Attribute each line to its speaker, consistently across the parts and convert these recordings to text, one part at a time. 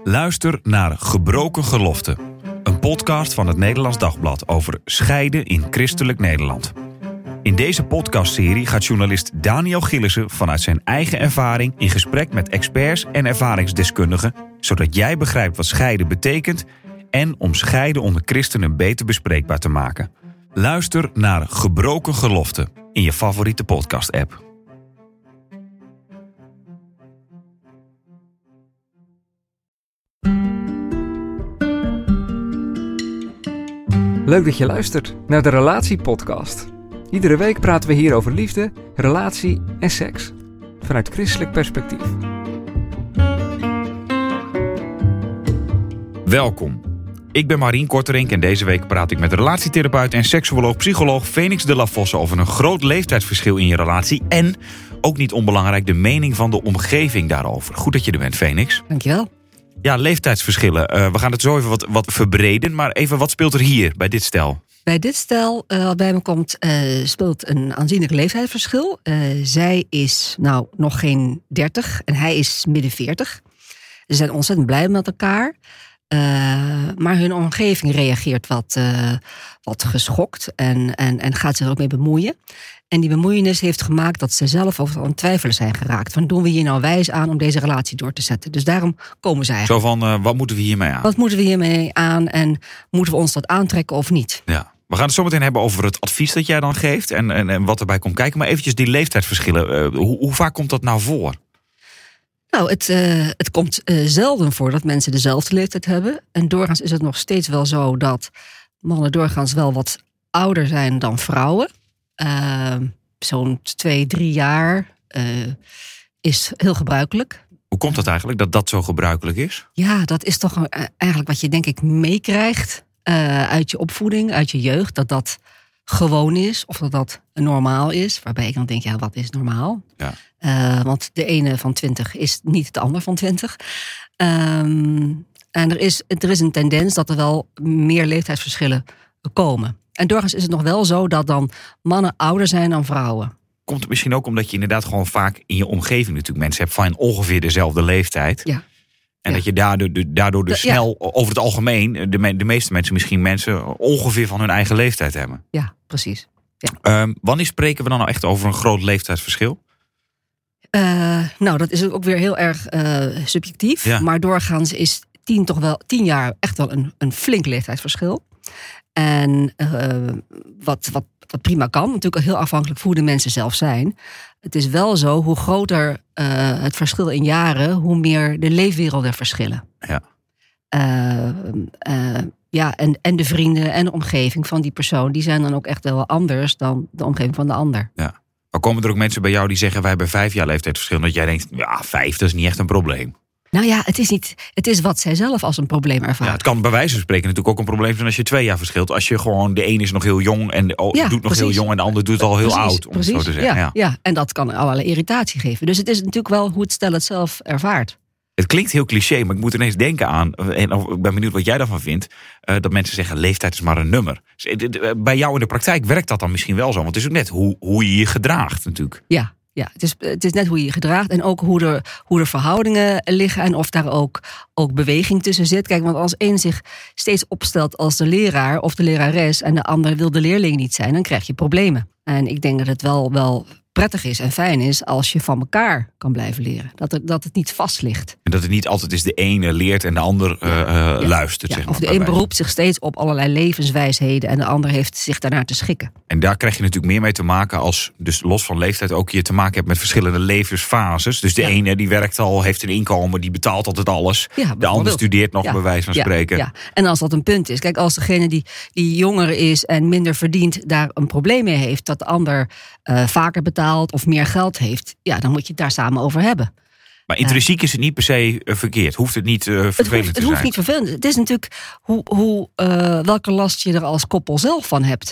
Speaker 1: Luister naar Gebroken Geloften. Een podcast van het Nederlands Dagblad over scheiden in christelijk Nederland. In deze podcastserie gaat journalist Daniel Gillissen vanuit zijn eigen ervaring in gesprek met experts en ervaringsdeskundigen, zodat jij begrijpt wat scheiden betekent en om scheiden onder christenen beter bespreekbaar te maken. Luister naar Gebroken Geloften in je favoriete podcast-app.
Speaker 2: Leuk dat je luistert naar de Relatiepodcast. Iedere week praten we hier over liefde, relatie en seks. Vanuit christelijk perspectief.
Speaker 1: Welkom. Ik ben Marien Korterink en deze week praat ik met relatietherapeut en seksuoloog-psycholoog Fenix de la Fosse over een groot leeftijdsverschil in je relatie en, ook niet onbelangrijk, de mening van de omgeving daarover. Goed dat je er bent, Fenix.
Speaker 3: Dankjewel.
Speaker 1: Ja, leeftijdsverschillen. We gaan het zo even wat verbreden, maar even wat speelt er hier bij dit stel?
Speaker 3: Bij dit stel, wat bij me komt, speelt een aanzienlijk leeftijdsverschil. Zij is nog geen 30 en hij is midden 40. Ze zijn ontzettend blij met elkaar. Maar hun omgeving reageert wat geschokt en gaat zich er ook mee bemoeien. En die bemoeienis heeft gemaakt dat ze zelf over aan het twijfelen zijn geraakt. Van, doen we hier nou wijs aan om deze relatie door te zetten? Dus daarom komen zij eigenlijk.
Speaker 1: Zo van, wat moeten we hiermee aan?
Speaker 3: Wat moeten we hiermee aan en moeten we ons dat aantrekken of niet?
Speaker 1: Ja. We gaan het zo meteen hebben over het advies dat jij dan geeft en wat erbij komt kijken. Maar eventjes die leeftijdsverschillen, hoe vaak komt dat nou voor?
Speaker 3: Nou, het komt zelden voor dat mensen dezelfde leeftijd hebben. En doorgaans is het nog steeds wel zo dat mannen doorgaans wel wat ouder zijn dan vrouwen. Zo'n 2-3 jaar is heel gebruikelijk.
Speaker 1: Hoe komt dat eigenlijk, dat dat zo gebruikelijk is?
Speaker 3: Ja, dat is toch eigenlijk wat je denk ik meekrijgt uit je opvoeding, uit je jeugd. Dat gewoon is of dat normaal is. Waarbij ik dan denk, ja, wat is normaal?
Speaker 1: Ja.
Speaker 3: Want de ene van 20 is niet de ander van 20. En er is een tendens dat er wel meer leeftijdsverschillen komen. En doorgaans is het nog wel zo dat dan mannen ouder zijn dan vrouwen.
Speaker 1: Komt het misschien ook omdat je inderdaad gewoon vaak in je omgeving natuurlijk mensen hebt van ongeveer dezelfde leeftijd.
Speaker 3: Ja.
Speaker 1: En dat je daardoor dus snel, over het algemeen, de meeste mensen ongeveer van hun eigen leeftijd hebben.
Speaker 3: Ja, precies. Ja.
Speaker 1: Wanneer spreken we dan nou echt over een groot leeftijdsverschil?
Speaker 3: Dat is ook weer heel erg subjectief. Ja. Maar doorgaans is 10 jaar echt wel een flink leeftijdsverschil. En wat prima kan, natuurlijk heel afhankelijk van hoe de mensen zelf zijn. Het is wel zo, hoe groter het verschil in jaren, hoe meer de leefwerelden verschillen.
Speaker 1: Ja.
Speaker 3: En de vrienden en de omgeving van die persoon, die zijn dan ook echt wel anders dan de omgeving van de ander.
Speaker 1: Ja. Maar komen er ook mensen bij jou die zeggen, wij hebben 5 jaar leeftijdsverschil, dat jij denkt, ja, 5, dat is niet echt een probleem.
Speaker 3: Nou ja, het is wat zij zelf als een probleem ervaren.
Speaker 1: Ja, het kan bij wijze van spreken natuurlijk ook een probleem zijn als je 2 jaar verschilt. Als je gewoon, de een is nog heel jong en doet nog heel jong en de ander doet al heel oud. Om het zo te zeggen.
Speaker 3: Ja, en dat kan allerlei irritatie geven. Dus het is natuurlijk wel hoe het stel het zelf ervaart.
Speaker 1: Het klinkt heel cliché, maar ik moet ineens denken aan, en ik ben benieuwd wat jij daarvan vindt, dat mensen zeggen, leeftijd is maar een nummer. Bij jou in de praktijk werkt dat dan misschien wel zo, want het is ook net hoe je je gedraagt natuurlijk.
Speaker 3: Ja, het is net hoe je je gedraagt en ook hoe de verhoudingen liggen en of daar ook beweging tussen zit. Kijk, want als één zich steeds opstelt als de leraar of de lerares en de ander wil de leerling niet zijn, dan krijg je problemen. En ik denk dat het wel prettig is en fijn is als je van elkaar kan blijven leren. Dat het niet vast ligt.
Speaker 1: En dat het niet altijd is de ene leert en de ander luistert.
Speaker 3: Ja,
Speaker 1: zeg maar,
Speaker 3: of de een beroept zich steeds op allerlei levenswijsheden en de ander heeft zich daarnaar te schikken.
Speaker 1: En daar krijg je natuurlijk meer mee te maken als, dus los van leeftijd, ook je te maken hebt met verschillende levensfases. Dus de ene die werkt al, heeft een inkomen, die betaalt altijd alles. Ja, de ander studeert nog, bij wijze van spreken.
Speaker 3: Ja. En als dat een punt is. Kijk, als degene die jonger is en minder verdient daar een probleem mee heeft, dat de ander vaker betaalt of meer geld heeft, ja, dan moet je het daar samen over hebben.
Speaker 1: Maar intrinsiek is het niet per se verkeerd. Hoeft het niet vervelend te zijn?
Speaker 3: Het hoeft niet vervelend. Het is natuurlijk welke last je er als koppel zelf van hebt.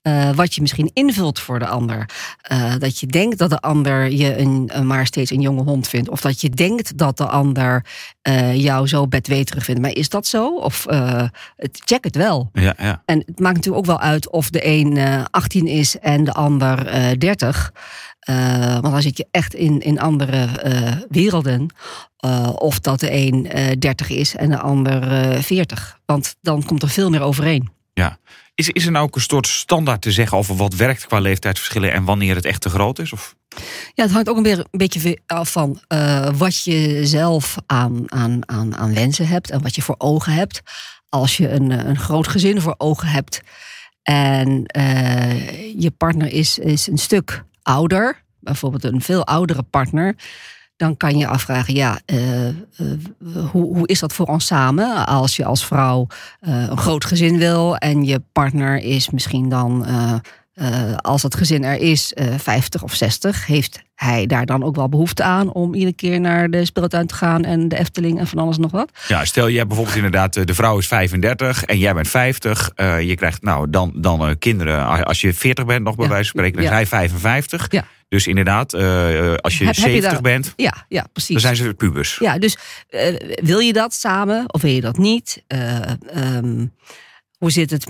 Speaker 3: wat je misschien invult voor de ander. Dat je denkt dat de ander je maar steeds een jonge hond vindt. Of dat je denkt dat de ander jou zo bedweterig vindt. Maar is dat zo? Of check het wel.
Speaker 1: Ja, ja.
Speaker 3: En het maakt natuurlijk ook wel uit of de een 18 is en de ander 30. Want dan zit je echt in andere werelden. Of dat de een 30 is en de ander 40. Want dan komt er veel meer overeen.
Speaker 1: Ja. Is er nou ook een soort standaard te zeggen over wat werkt qua leeftijdsverschillen en wanneer het echt te groot is? Of?
Speaker 3: Ja, het hangt ook een beetje af van wat je zelf aan wensen hebt en wat je voor ogen hebt. Als je een groot gezin voor ogen hebt en je partner is een stuk ouder, bijvoorbeeld een veel oudere partner, dan kan je afvragen, hoe is dat voor ons samen? Als je als vrouw een groot gezin wil en je partner is misschien dan, als het gezin er is, 50 of 60, heeft hij daar dan ook wel behoefte aan om iedere keer naar de speeltuin te gaan en de Efteling en van alles nog wat?
Speaker 1: Ja, stel je hebt bijvoorbeeld inderdaad, de vrouw is 35 en jij bent 50. Je krijgt dan kinderen, als je 40 bent nog bij wijze van spreken, dan zijn 55. Ja. Dus inderdaad, als je 70 bent,
Speaker 3: ja, precies.
Speaker 1: Dan zijn ze pubers.
Speaker 3: Ja, dus wil je dat samen of wil je dat niet? Hoe zit het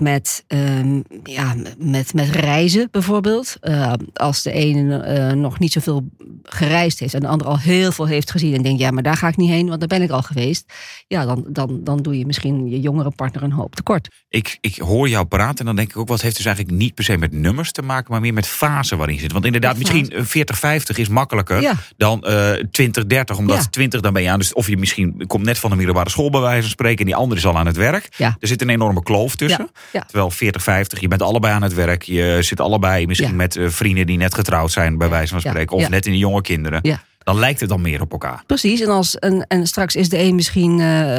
Speaker 3: met reizen bijvoorbeeld? Als de ene nog niet zoveel gereisd heeft en de ander al heel veel heeft gezien en denkt, ja, maar daar ga ik niet heen, want daar ben ik al geweest. Ja, dan doe je misschien je jongere partner een hoop tekort. Ik
Speaker 1: hoor jou praten en dan denk ik ook, wat heeft dus eigenlijk niet per se met nummers te maken, maar meer met fase waarin je zit. Want inderdaad, misschien 40-50 is makkelijker dan 20-30, omdat 20 dan ben je aan. Dus of je misschien komt net van de middelbare school bij wijze van spreken en die andere is al aan het werk. Ja. Er zit een enorme kloof tussen. Ja. Terwijl 40-50, je bent allebei aan het werk. Je zit allebei misschien met vrienden die net getrouwd zijn, bij wijze van spreken. Of net in de jonge kinderen. Ja. Dan lijkt het dan meer op elkaar.
Speaker 3: Precies, en straks is de een misschien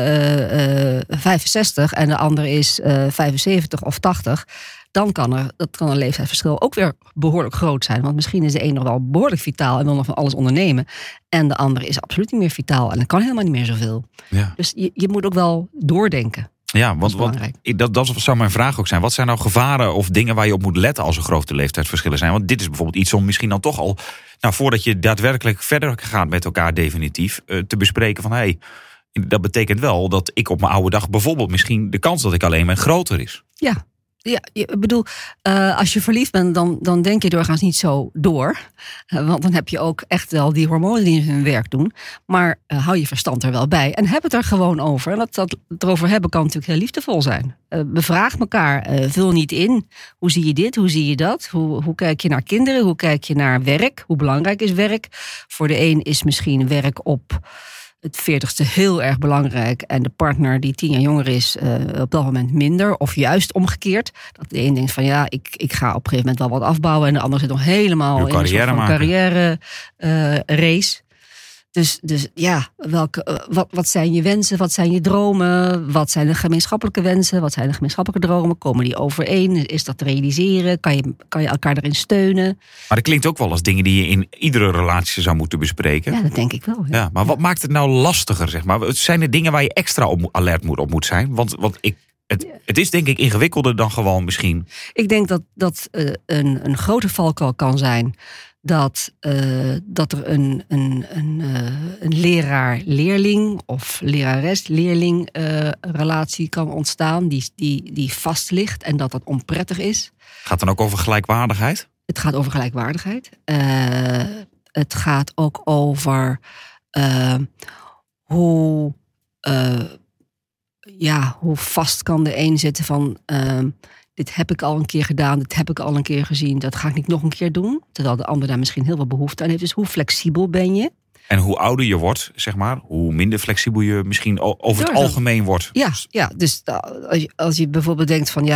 Speaker 3: 65 en de ander is 75 of 80. Dan kan een leeftijdsverschil ook weer behoorlijk groot zijn. Want misschien is de een nog wel behoorlijk vitaal en wil nog van alles ondernemen. En de ander is absoluut niet meer vitaal en kan helemaal niet meer zoveel. Ja. Dus je moet ook wel doordenken.
Speaker 1: Ja, dat zou mijn vraag ook zijn. Wat zijn nou gevaren of dingen waar je op moet letten als er grote leeftijdsverschillen zijn? Want dit is bijvoorbeeld iets om misschien dan toch al, voordat je daadwerkelijk verder gaat met elkaar definitief, te bespreken van dat betekent wel dat ik op mijn oude dag bijvoorbeeld misschien de kans dat ik alleen ben groter is. Ja.
Speaker 3: Ja, ik bedoel, als je verliefd bent, dan denk je doorgaans niet zo door. Want dan heb je ook echt wel die hormonen die hun werk doen. Maar hou je verstand er wel bij. En heb het er gewoon over. En dat erover hebben kan natuurlijk heel liefdevol zijn. Bevraag elkaar, vul niet in. Hoe zie je dit, hoe zie je dat? Hoe kijk je naar kinderen, hoe kijk je naar werk? Hoe belangrijk is werk? Voor de een is misschien werk op het 40ste heel erg belangrijk en de partner die 10 jaar jonger is op dat moment minder. Of juist omgekeerd. Dat de een denkt van ik ga op een gegeven moment wel wat afbouwen en de ander zit nog helemaal in een soort van carrière race. Dus ja, wat zijn je wensen, wat zijn je dromen, wat zijn de gemeenschappelijke wensen, wat zijn de gemeenschappelijke dromen, komen die overeen, is dat te realiseren, kan je elkaar erin steunen? Maar
Speaker 1: dat klinkt ook wel als dingen die je in iedere relatie zou moeten bespreken.
Speaker 3: Ja, dat denk ik wel.
Speaker 1: Ja, maar wat maakt het nou lastiger, zeg maar? Zijn er dingen waar je extra alert op moet zijn? Want het is denk ik ingewikkelder dan gewoon misschien.
Speaker 3: Ik denk dat een grote valkuil kan zijn dat er een leraar-leerling of lerares-leerling relatie kan ontstaan die vast ligt en dat onprettig is.
Speaker 1: Gaat het dan ook over gelijkwaardigheid?
Speaker 3: Het gaat over gelijkwaardigheid. Het gaat ook over hoe vast kan de een zitten van dit heb ik al een keer gedaan, dit heb ik al een keer gezien, dat ga ik niet nog een keer doen. Terwijl de ander daar misschien heel veel behoefte aan heeft. Dus hoe flexibel ben je?
Speaker 1: En hoe ouder je wordt, zeg maar, hoe minder flexibel je misschien over het algemeen wordt.
Speaker 3: Ja, dus als je bijvoorbeeld denkt van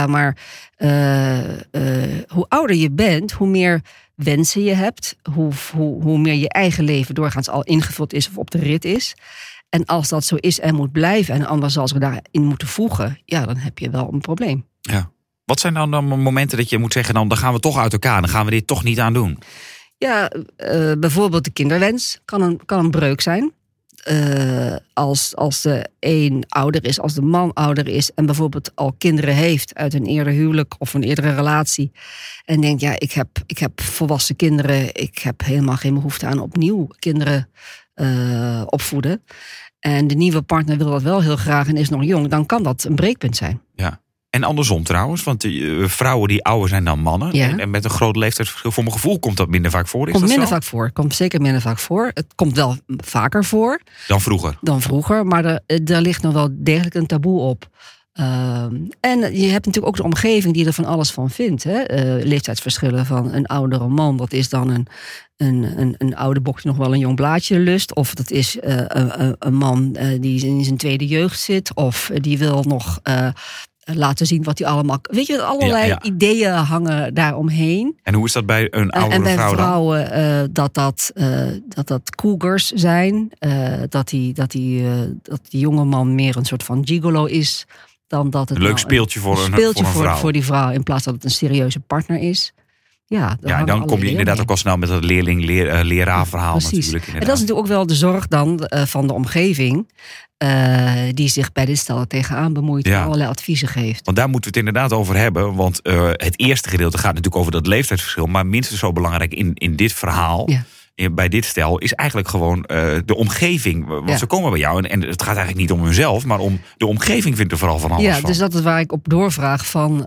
Speaker 3: hoe ouder je bent, hoe meer wensen je hebt, hoe meer je eigen leven doorgaans al ingevuld is of op de rit is. En als dat zo is en moet blijven en anders zal ze daarin moeten voegen, dan heb je wel een probleem.
Speaker 1: Ja. Wat zijn dan momenten dat je moet zeggen, dan gaan we toch uit elkaar, dan gaan we dit toch niet aan doen?
Speaker 3: Ja, bijvoorbeeld de kinderwens kan een breuk zijn. als de een ouder is, als de man ouder is en bijvoorbeeld al kinderen heeft uit een eerder huwelijk of een eerdere relatie en denkt, ja, ik heb volwassen kinderen, ik heb helemaal geen behoefte aan opnieuw kinderen opvoeden. En de nieuwe partner wil dat wel heel graag en is nog jong, dan kan dat een breekpunt zijn.
Speaker 1: Ja. En andersom trouwens, want vrouwen die ouder zijn dan mannen.
Speaker 3: Ja.
Speaker 1: En met een groot leeftijdsverschil, voor mijn gevoel komt dat minder vaak voor.
Speaker 3: Komt minder vaak voor. Komt zeker minder vaak voor. Het komt wel vaker voor.
Speaker 1: Dan vroeger.
Speaker 3: Maar er ligt nog wel degelijk een taboe op. En je hebt natuurlijk ook de omgeving die er van alles van vindt. Hè? Leeftijdsverschillen van een oudere man. Dat is dan een oude bok die nog wel een jong blaadje lust. Of dat is een man die in zijn tweede jeugd zit. Of die wil nog laten zien wat hij allemaal... Weet je, allerlei ideeën hangen daaromheen.
Speaker 1: En hoe is dat bij een oudere
Speaker 3: en bij
Speaker 1: vrouw dan?
Speaker 3: vrouwen dat cougars zijn. Dat die jonge man meer een soort van gigolo is dan dat het
Speaker 1: een leuk speeltje voor een vrouw.
Speaker 3: Voor die vrouw, in plaats dat het een serieuze partner is. Ja,
Speaker 1: dan kom je inderdaad ook al snel met dat leraar-verhaal natuurlijk. Inderdaad.
Speaker 3: En dat is natuurlijk ook wel de zorg dan van de omgeving, die zich bij dit stel tegenaan bemoeit en allerlei adviezen geeft.
Speaker 1: Want daar moeten we het inderdaad over hebben. Want het eerste gedeelte gaat natuurlijk over dat leeftijdsverschil. Maar minstens zo belangrijk in dit verhaal, bij dit stel, is eigenlijk gewoon de omgeving. Want ze komen bij jou en het gaat eigenlijk niet om hunzelf, maar om de omgeving vindt er vooral van alles van.
Speaker 3: Dus dat is waar ik op doorvraag van...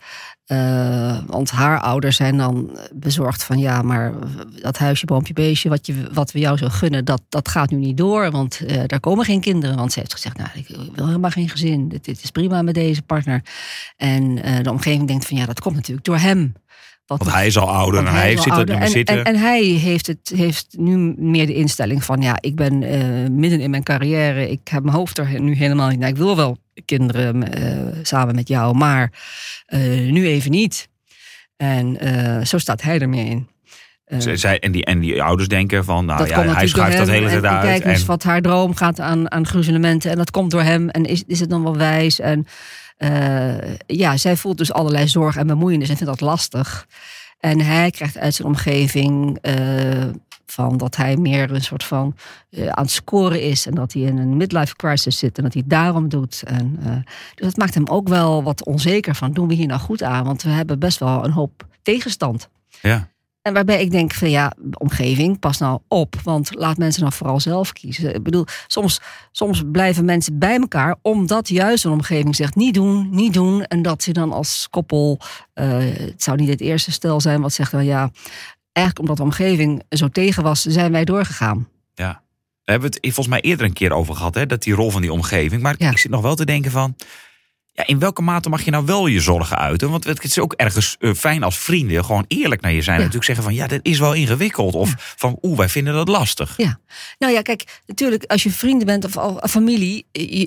Speaker 3: want haar ouders zijn dan bezorgd van... ja, maar dat huisje, boompje, beestje... wat we jou zo gunnen, dat gaat nu niet door. Want daar komen geen kinderen. Want ze heeft gezegd, nou, ik wil helemaal geen gezin. Dit is prima met deze partner. En de omgeving denkt van, ja, dat komt natuurlijk door hem.
Speaker 1: Want hij is al ouder en hij zit er niet meer zitten.
Speaker 3: En hij heeft nu meer de instelling van... ja, ik ben midden in mijn carrière. Ik heb mijn hoofd er nu helemaal niet. Nou, ik wil wel kinderen samen met jou, maar nu even niet. En zo staat hij er meer in.
Speaker 1: En die ouders denken van, nou ja, hij schuift dat hele tijd uit.
Speaker 3: Kijk eens wat haar droom gaat aan gruzelementen. En dat komt door hem. En is het dan wel wijs? En zij voelt dus allerlei zorg en bemoeienis en vindt dat lastig. En hij krijgt uit zijn omgeving van dat hij meer een soort van aan het scoren is. En dat hij in een midlife crisis zit en dat hij het daarom doet. En, dus dat maakt hem ook wel wat onzeker van, doen we hier nou goed aan? Want we hebben best wel een hoop tegenstand.
Speaker 1: Ja.
Speaker 3: En waarbij ik denk van ja, omgeving, pas nou op. Want laat mensen nou vooral zelf kiezen. Ik bedoel, soms blijven mensen bij elkaar omdat juist een omgeving zegt niet doen. En dat ze dan als koppel, het zou niet het eerste stel zijn wat zegt, ja, eigenlijk omdat de omgeving zo tegen was, zijn wij doorgegaan. Ja.
Speaker 1: Daar hebben we het volgens mij eerder een keer over gehad, hè, dat die rol van die omgeving. Maar ik zit nog wel te denken van, ja, in welke mate mag je nou wel je zorgen uiten? Want het is ook ergens fijn als vrienden gewoon eerlijk naar je zijn. En natuurlijk zeggen van, ja, dat is wel ingewikkeld. Of van, wij vinden dat lastig.
Speaker 3: Ja, nou ja, kijk, natuurlijk als je vrienden bent of al familie,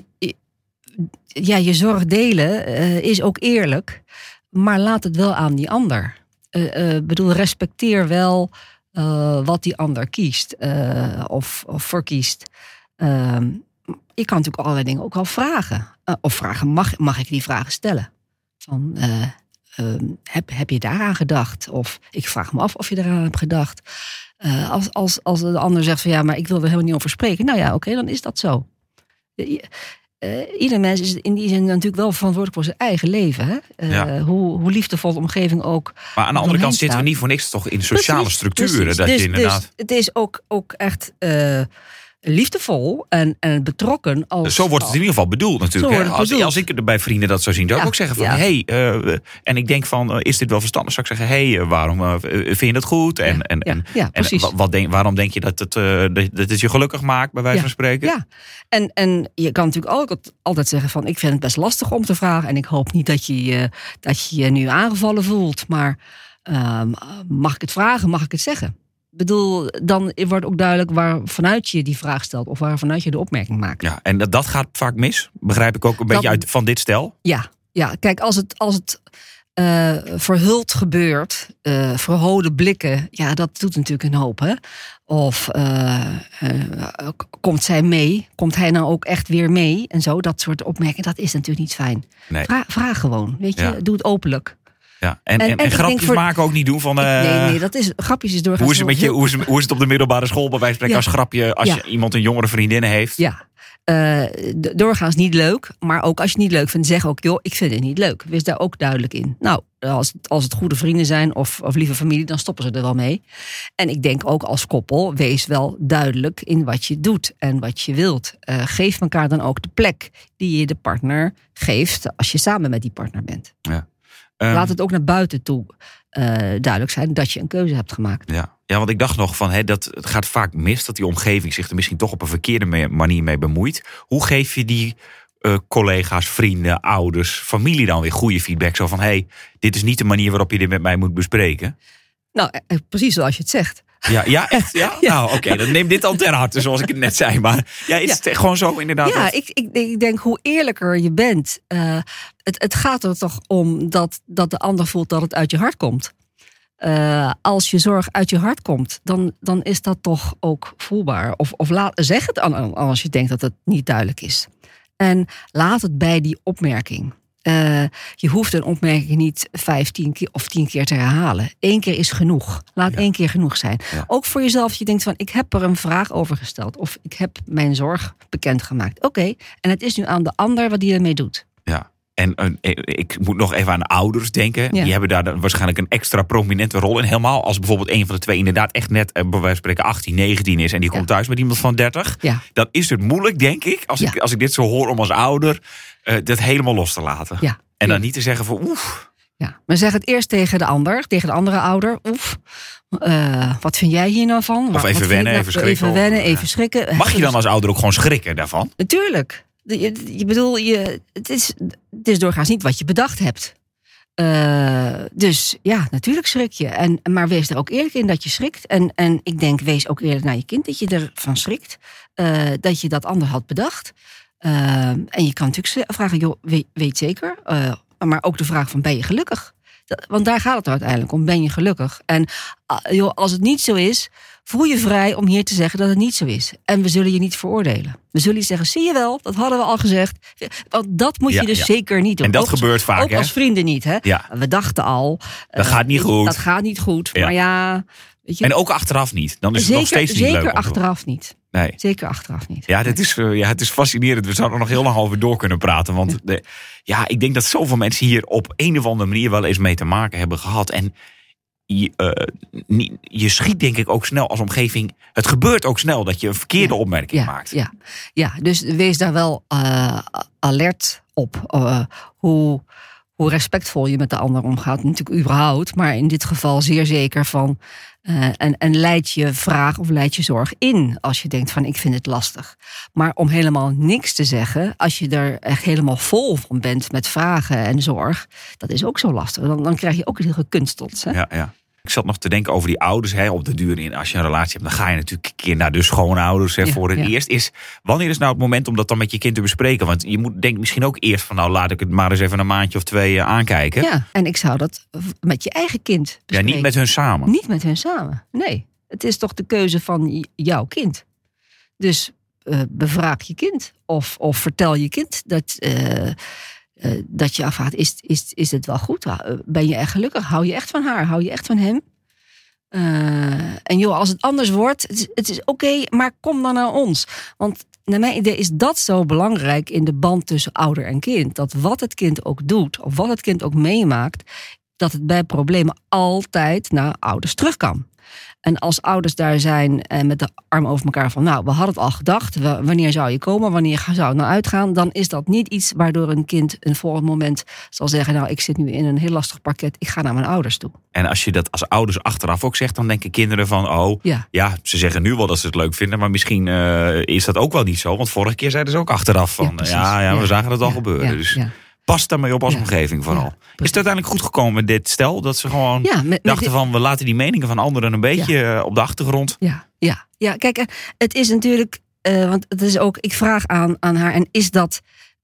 Speaker 3: je zorg delen is ook eerlijk. Maar laat het wel aan die ander. Respecteer wel wat die ander kiest of verkiest. Je kan natuurlijk allerlei dingen ook wel vragen. Of vragen, mag ik die vragen stellen? Van, heb je daaraan gedacht? Of ik vraag me af of je daaraan hebt gedacht. Als de ander zegt van ja, maar ik wil er helemaal niet over spreken. Nou ja, oké, dan is dat zo. Ieder mens is in die zin natuurlijk wel verantwoordelijk voor zijn eigen leven. Hè? Hoe liefdevol de omgeving ook.
Speaker 1: Maar aan de andere kant zitten we niet voor niks toch in sociale structuren. Dat je inderdaad...
Speaker 3: Dus het is ook echt liefdevol en betrokken.
Speaker 1: Zo wordt het in ieder geval bedoeld natuurlijk. Als ik er bij vrienden dat zou zien, zou ik ook zeggen van en ik denk van, is dit wel verstandig? Zou ik zeggen, waarom vind je dat goed? En waarom denk je dat het je gelukkig maakt, bij wijze van spreken?
Speaker 3: Ja, en je kan natuurlijk ook altijd zeggen van, ik vind het best lastig om te vragen en ik hoop niet dat je je nu aangevallen voelt, maar mag ik het vragen, mag ik het zeggen? Ik bedoel, dan wordt ook duidelijk waar vanuit je die vraag stelt of waar vanuit je de opmerking maakt. Ja,
Speaker 1: en dat gaat vaak mis, begrijp ik ook een beetje uit van dit stel.
Speaker 3: Ja, kijk, als het verhuld gebeurt, verholen blikken, ja, dat doet natuurlijk een hoop, hè? Of komt zij mee? Komt hij nou ook echt weer mee? En zo, dat soort opmerkingen, dat is natuurlijk niet fijn.
Speaker 1: Nee.
Speaker 3: Vraag gewoon, weet je, doe het openlijk.
Speaker 1: Ja. En grapjes maken ook niet doen van...
Speaker 3: Nee, dat is... Grapjes is doorgaans...
Speaker 1: Hoe is het op de middelbare school bij wijze van spreken als grapje... als je iemand een jongere vriendin heeft?
Speaker 3: Ja. Doorgaans niet leuk. Maar ook als je het niet leuk vindt, zeg ook... joh, ik vind het niet leuk. Wees daar ook duidelijk in. Nou, als het goede vrienden zijn of lieve familie... dan stoppen ze er wel mee. En ik denk ook als koppel... wees wel duidelijk in wat je doet en wat je wilt. Geef elkaar dan ook de plek die je de partner geeft... als je samen met die partner bent.
Speaker 1: Ja.
Speaker 3: Laat het ook naar buiten toe duidelijk zijn... dat je een keuze hebt gemaakt.
Speaker 1: Ja, want ik dacht nog van, dat het gaat vaak mis... dat die omgeving zich er misschien toch op een verkeerde manier mee bemoeit. Hoe geef je die collega's, vrienden, ouders, familie dan weer goede feedback? Zo van, dit is niet de manier waarop je dit met mij moet bespreken.
Speaker 3: Nou, precies zoals je het zegt.
Speaker 1: Ja, echt? Ja?
Speaker 3: Ja.
Speaker 1: Nou, oké, dan neem dit al ter harte, zoals ik het net zei. Maar is het gewoon zo inderdaad?
Speaker 3: Ja, ik denk hoe eerlijker je bent... Het gaat er toch om dat de ander voelt dat het uit je hart komt. Als je zorg uit je hart komt, dan is dat toch ook voelbaar. Of zeg het als je denkt dat het niet duidelijk is. En laat het bij die opmerking. Je hoeft een opmerking niet 15 keer of 10 keer te herhalen. 1 keer is genoeg. Laat 1 keer genoeg zijn. Ja. Ook voor jezelf, je denkt van, ik heb er een vraag over gesteld. Of ik heb mijn zorg bekendgemaakt. Oké, en het is nu aan de ander wat die ermee doet.
Speaker 1: Ja. En ik moet nog even aan de ouders denken. Ja. Die hebben daar waarschijnlijk een extra prominente rol in. Helemaal als bijvoorbeeld een van de twee inderdaad echt net... bij wijze van spreken 18, 19 is... en die komt thuis met iemand van 30. Ja. Dan is het moeilijk, denk ik, als ik dit zo hoor om als ouder... dat helemaal los te laten. Ja. En dan niet te zeggen van oef.
Speaker 3: Ja, maar zeg het eerst tegen de ander, tegen de andere ouder. Oef, wat vind jij hier nou van?
Speaker 1: Of even wennen, even schrikken.
Speaker 3: Even wennen, even schrikken.
Speaker 1: Mag je dan als ouder ook gewoon schrikken daarvan?
Speaker 3: Natuurlijk. Je bedoel, het is doorgaans niet wat je bedacht hebt. Dus ja, natuurlijk schrik je. Maar wees er ook eerlijk in dat je schrikt. En ik denk, wees ook eerlijk naar je kind dat je ervan schrikt. Dat je dat anders had bedacht. En je kan natuurlijk vragen, joh, weet zeker. Maar ook de vraag van, ben je gelukkig? Want daar gaat het uiteindelijk om, ben je gelukkig? En joh, als het niet zo is, voel je vrij om hier te zeggen dat het niet zo is. En we zullen je niet veroordelen. We zullen je zeggen, zie je wel, dat hadden we al gezegd. Want dat moet je dus zeker niet doen.
Speaker 1: En dat gebeurt vaak,
Speaker 3: ook als vrienden niet, hè? Ja. We dachten al...
Speaker 1: Dat gaat niet goed.
Speaker 3: Dat gaat niet goed, maar ja... Weet je,
Speaker 1: en ook achteraf niet. Dan is het nog steeds niet leuk.
Speaker 3: Zeker achteraf niet.
Speaker 1: Nee.
Speaker 3: Zeker achteraf niet.
Speaker 1: Ja, het is fascinerend. We zouden er nog heel lang over door kunnen praten. Want ik denk dat zoveel mensen hier op een of andere manier wel eens mee te maken hebben gehad. En je schiet denk ik ook snel als omgeving. Het gebeurt ook snel dat je een verkeerde opmerking maakt.
Speaker 3: Ja, dus wees daar wel alert op. Hoe respectvol je met de ander omgaat. Natuurlijk überhaupt, maar in dit geval zeer zeker van... En leid je vraag of leid je zorg in als je denkt van ik vind het lastig. Maar om helemaal niks te zeggen, als je er echt helemaal vol van bent met vragen en zorg, dat is ook zo lastig. Dan krijg je ook heel gekunsteld. Hè?
Speaker 1: Ja. Ik zat nog te denken over die ouders. Op de duur, als je een relatie hebt, dan ga je natuurlijk een keer naar de schoonouders voor het eerst. Wanneer is nou het moment om dat dan met je kind te bespreken? Want je moet denk misschien ook eerst van laat ik het maar eens even een maandje of 2 aankijken. Ja,
Speaker 3: en ik zou dat met je eigen kind bespreken.
Speaker 1: Ja, niet met hun samen.
Speaker 3: Niet met hun samen, nee. Het is toch de keuze van jouw kind. Dus bevraag je kind of vertel je kind dat je afvraagt, is het wel goed? Ben je echt gelukkig? Hou je echt van haar? Hou je echt van hem? En joh, als het anders wordt, het is oké, maar kom dan naar ons. Want naar mijn idee is dat zo belangrijk in de band tussen ouder en kind. Dat wat het kind ook doet, of wat het kind ook meemaakt, dat het bij problemen altijd naar ouders terug kan. En als ouders daar zijn en met de armen over elkaar van... nou, we hadden het al gedacht, wanneer zou je komen, wanneer zou het nou uitgaan... dan is dat niet iets waardoor een kind een volgend moment zal zeggen... nou, ik zit nu in een heel lastig parket, ik ga naar mijn ouders toe.
Speaker 1: En als je dat als ouders achteraf ook zegt... dan denken kinderen van, ze zeggen nu wel dat ze het leuk vinden... maar misschien is dat ook wel niet zo. Want vorige keer zeiden ze ook achteraf van... we zagen het al gebeuren. Ja, dus... Pas daarmee op als omgeving vooral. Is het uiteindelijk goed gekomen met dit stel? Dat ze gewoon dachten van... we laten die meningen van anderen een beetje op de achtergrond.
Speaker 3: Ja, kijk, het is natuurlijk... want het is ook... Ik vraag aan haar... en is dat...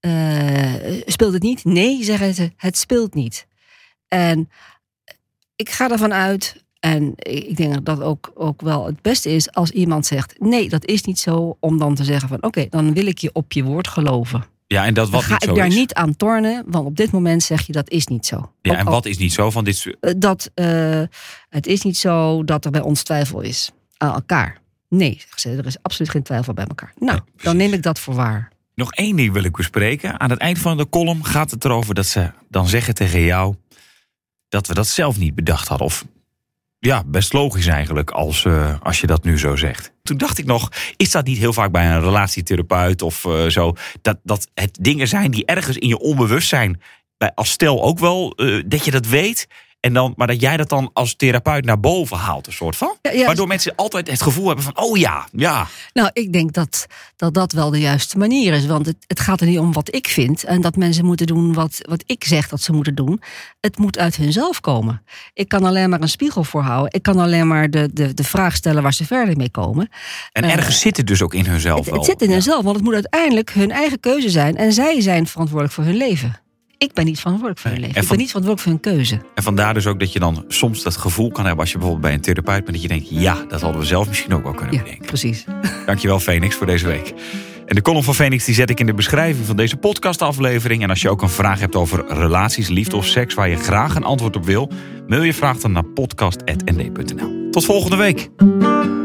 Speaker 3: speelt het niet? Nee, zeggen ze. Het speelt niet. En ik ga ervan uit... en ik denk dat dat ook wel het beste is... als iemand zegt... nee, dat is niet zo... om dan te zeggen van... oké, dan wil ik je op je woord geloven.
Speaker 1: Ja, en dat wat
Speaker 3: dan
Speaker 1: niet
Speaker 3: ga
Speaker 1: zo
Speaker 3: ik daar
Speaker 1: is.
Speaker 3: niet aan tornen, want op dit moment zeg je dat is niet zo.
Speaker 1: Ja,
Speaker 3: Ook
Speaker 1: en
Speaker 3: al-
Speaker 1: wat is niet zo van dit...
Speaker 3: het is niet zo dat er bij ons twijfel is aan elkaar. Nee, zegt ze, er is absoluut geen twijfel bij elkaar. Nou,
Speaker 1: Nee, precies.
Speaker 3: dan neem ik dat voor waar.
Speaker 1: Nog één ding wil ik bespreken. Aan het eind van de column gaat het erover dat ze dan zeggen tegen jou dat we dat zelf niet bedacht hadden. Of ja, best logisch eigenlijk als je dat nu zo zegt. Toen dacht ik nog, is dat niet heel vaak bij een relatietherapeut of zo? Dat het dingen zijn die ergens in je onbewustzijn, als stel ook wel, dat je dat weet. Maar dat jij dat dan als therapeut naar boven haalt, een soort van.
Speaker 3: Ja,
Speaker 1: Waardoor mensen altijd het gevoel hebben van, oh ja.
Speaker 3: Nou, ik denk dat wel de juiste manier is. Want het gaat er niet om wat ik vind. En dat mensen moeten doen wat ik zeg dat ze moeten doen. Het moet uit hunzelf komen. Ik kan alleen maar een spiegel voorhouden. Ik kan alleen maar de vraag stellen waar ze verder mee komen.
Speaker 1: En ergens zit het dus ook in hunzelf wel.
Speaker 3: Het zit in hunzelf, want het moet uiteindelijk hun eigen keuze zijn. En zij zijn verantwoordelijk voor hun leven. Ik ben niet verantwoordelijk voor hun leven. Ik ben niet verantwoordelijk voor hun keuze.
Speaker 1: En vandaar dus ook dat je dan soms dat gevoel kan hebben als je bijvoorbeeld bij een therapeut bent, dat je denkt, ja, dat hadden we zelf misschien ook wel kunnen
Speaker 3: Ja,
Speaker 1: bedenken.
Speaker 3: precies.
Speaker 1: Dankjewel Phoenix voor deze week. En de column van Phoenix die zet ik in de beschrijving van deze podcastaflevering. En als je ook een vraag hebt over relaties, liefde of seks waar je graag een antwoord op wil, mail je vraag dan naar podcast@nd.nl. Tot volgende week.